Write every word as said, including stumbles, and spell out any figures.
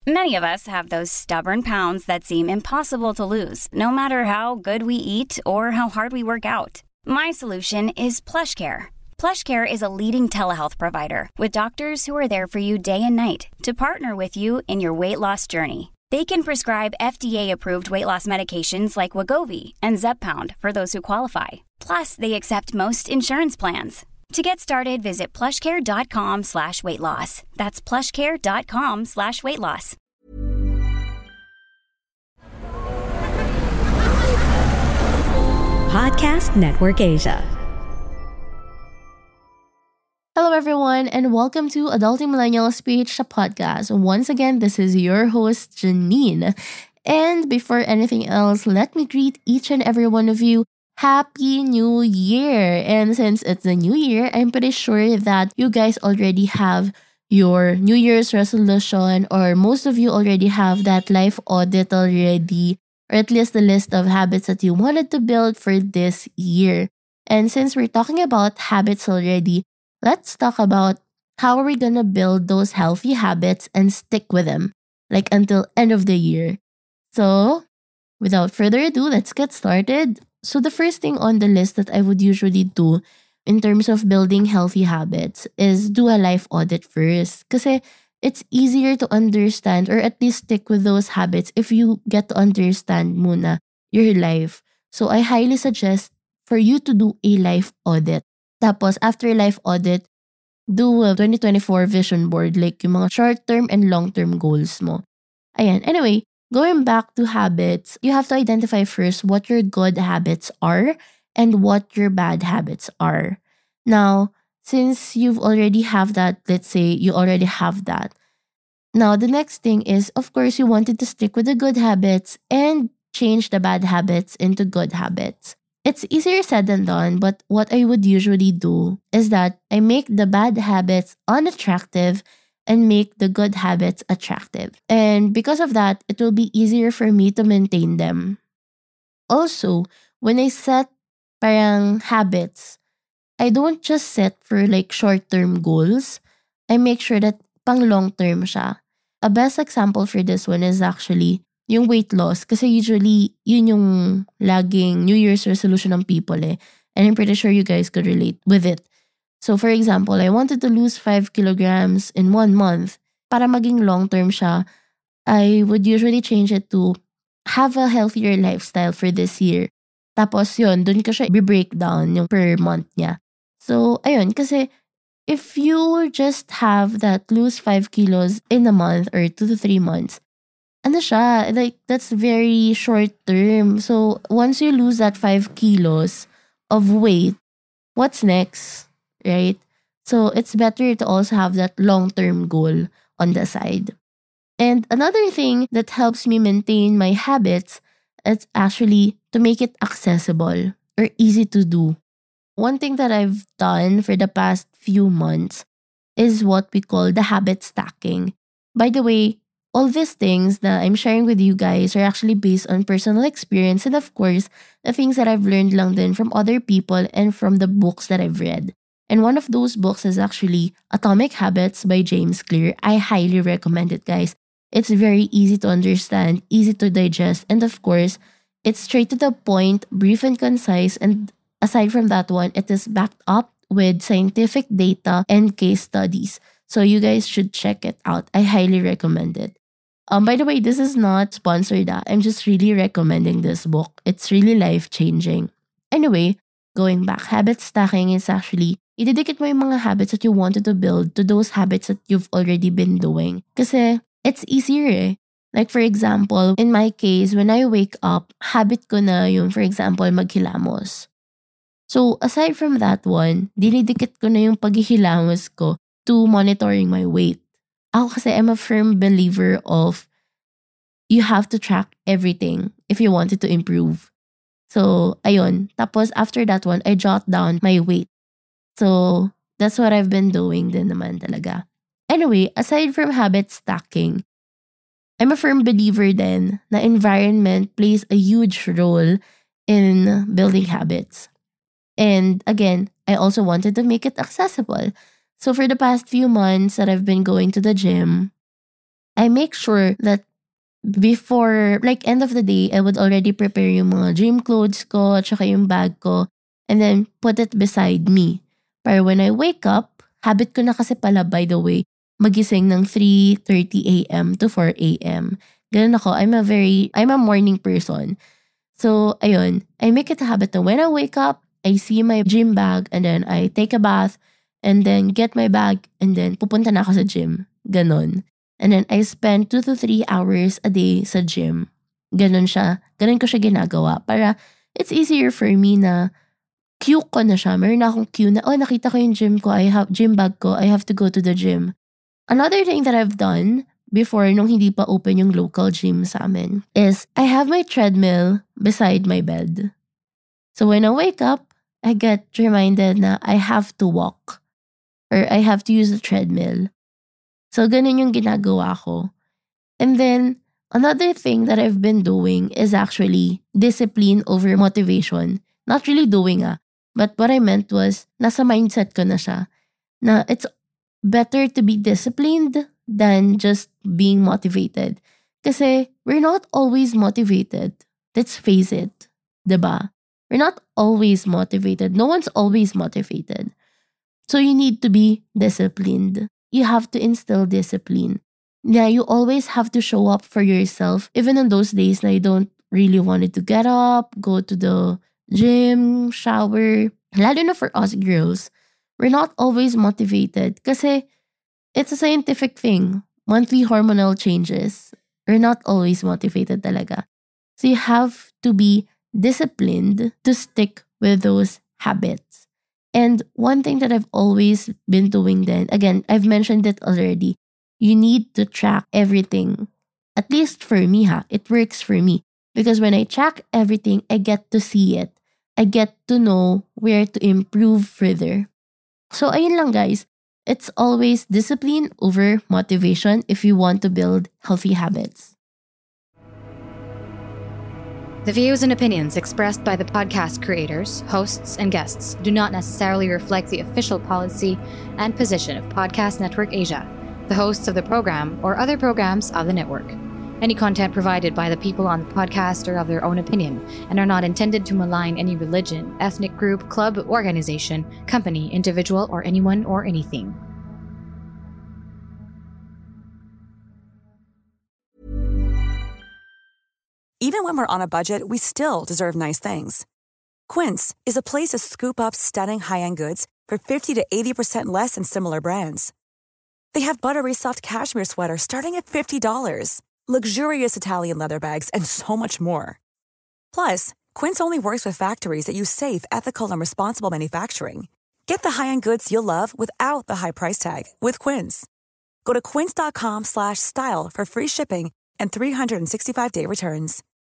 Many of us have those stubborn pounds that seem impossible to lose, no matter how good we eat or how hard we work out. My solution is PlushCare. PlushCare is a leading telehealth provider with doctors who are there for you day and night to partner with you in your weight loss journey. They can prescribe F D A-approved weight loss medications like Wegovy and Zepbound for those who qualify. Plus, they accept most insurance plans. To get started, visit plushcare.com slash weight loss. That's plushcare.com slash weight loss. Podcast Network Asia. Hello, everyone, and welcome to Adulting Millennials P H, the podcast. Once again, this is your host, Janine. And before anything else, let me greet each and every one of you. Happy New Year! And since it's the new year, I'm pretty sure that you guys already have your New Year's resolution, or most of you already have that life audit already, or at least the list of habits that you wanted to build for this year. And since we're talking about habits already, let's talk about how are we gonna build those healthy habits and stick with them, like until end of the year. So, without further ado, let's get started. So the first thing on the list that I would usually do in terms of building healthy habits is do a life audit first. Kasi it's easier to understand or at least stick with those habits if you get to understand muna your life. So I highly suggest for you to do a life audit. Tapos after life audit, do a twenty twenty-four vision board, like yung mga short-term and long-term goals mo. Ayan. Anyway, going back to habits, you have to identify first what your good habits are and what your bad habits are. Now, since you've already have that, let's say you already have that. Now, the next thing is, of course, you wanted to stick with the good habits and change the bad habits into good habits. It's easier said than done, but what I would usually do is that I make the bad habits unattractive and make the good habits attractive. And because of that, it will be easier for me to maintain them. Also, when I set parang habits, I don't just set for like short-term goals. I make sure that pang long-term siya. A best example for this one is actually yung weight loss. Kasi usually, yun yung laging New Year's resolution ng people eh. And I'm pretty sure you guys could relate with it. So for example, I wanted to lose five kilograms in one month. Para maging long-term siya, I would usually change it to have a healthier lifestyle for this year. Tapos yun, dun ko siya i-break down yung per month niya. So ayun, kasi if you just have that lose five kilos in a month or two to three months, ano siya, like that's very short term. So once you lose that five kilos of weight, what's next? Right? So it's better to also have that long-term goal on the side. And another thing that helps me maintain my habits is actually to make it accessible or easy to do. One thing that I've done for the past few months is what we call the habit stacking. By the way, all these things that I'm sharing with you guys are actually based on personal experience and of course, the things that I've learned lang din from other people and from the books that I've read. And one of those books is actually Atomic Habits by James Clear. I highly recommend it, guys. It's very easy to understand, easy to digest, and of course, it's straight to the point, brief and concise, and aside from that one, it is backed up with scientific data and case studies. So you guys should check it out. I highly recommend it. Um, by the way, this is not sponsored. Ah. I'm just really recommending this book. It's really life-changing. Anyway, going back, habit stacking is actually ididikit mo yung mga habits that you wanted to build to those habits that you've already been doing. Kasi it's easier eh. Like for example, in my case, when I wake up, habit ko na yung for example, maghilamos. So aside from that one, dinidikit ko na yung paghihilamos ko to monitoring my weight. Ako kasi I'm a firm believer of you have to track everything if you wanted to improve. So, ayun. Tapos after that one, I jot down my weight. So, that's what I've been doing din naman talaga. Anyway, aside from habit stacking, I'm a firm believer then na environment plays a huge role in building habits. And again, I also wanted to make it accessible. So for the past few months that I've been going to the gym, I make sure that before, like end of the day, I would already prepare yung mga gym clothes ko, tsaka yung bag ko, and then put it beside me. Pero when I wake up, habit ko na kasi pala, by the way, magising ng three thirty a.m. to four a.m. Ganun ako. I'm a very, I'm a morning person. So, ayun, I make it a habit na when I wake up, I see my gym bag, and then I take a bath, and then get my bag, and then pupunta na ako sa gym. Ganon. And then I spend two to three hours a day sa gym. Ganon siya. Ganon ko siya ginagawa. Para it's easier for me na cue ko na siya. Meron na akong cue na, oh, nakita ko yung gym ko. I have gym bag ko. I have to go to the gym. Another thing that I've done before nung hindi pa open yung local gym sa amin is I have my treadmill beside my bed. So when I wake up, I get reminded na I have to walk or I have to use the treadmill. So, ganun yung ginagawa ko. And then, another thing that I've been doing is actually discipline over motivation. Not really doing ah. But what I meant was, nasa mindset ko na siya. Na it's better to be disciplined than just being motivated. Kasi, we're not always motivated. Let's face it. Diba? We're not always motivated. No one's always motivated. So, you need to be disciplined. You have to instill discipline. Yeah, you always have to show up for yourself. Even on those days na you don't really wanted to get up, go to the gym, shower. Lalo na for us girls, we're not always motivated. Kasi it's a scientific thing. Monthly hormonal changes. We're not always motivated talaga. So you have to be disciplined to stick with those habits. And one thing that I've always been doing then, again, I've mentioned it already, you need to track everything. At least for me, ha, it works for me. Because when I track everything, I get to see it. I get to know where to improve further. So, ayun lang guys. It's always discipline over motivation if you want to build healthy habits. The views and opinions expressed by the podcast creators, hosts, and guests do not necessarily reflect the official policy and position of Podcast Network Asia, the hosts of the program, or other programs of the network. Any content provided by the people on the podcast are of their own opinion and are not intended to malign any religion, ethnic group, club, organization, company, individual, or anyone or anything. Even when we're on a budget, we still deserve nice things. Quince is a place to scoop up stunning high-end goods for fifty to eighty percent less than similar brands. They have buttery soft cashmere sweaters starting at fifty dollars, luxurious Italian leather bags, and so much more. Plus, Quince only works with factories that use safe, ethical, and responsible manufacturing. Get the high-end goods you'll love without the high price tag with Quince. Go to quince.com slash style for free shipping and three sixty-five day returns.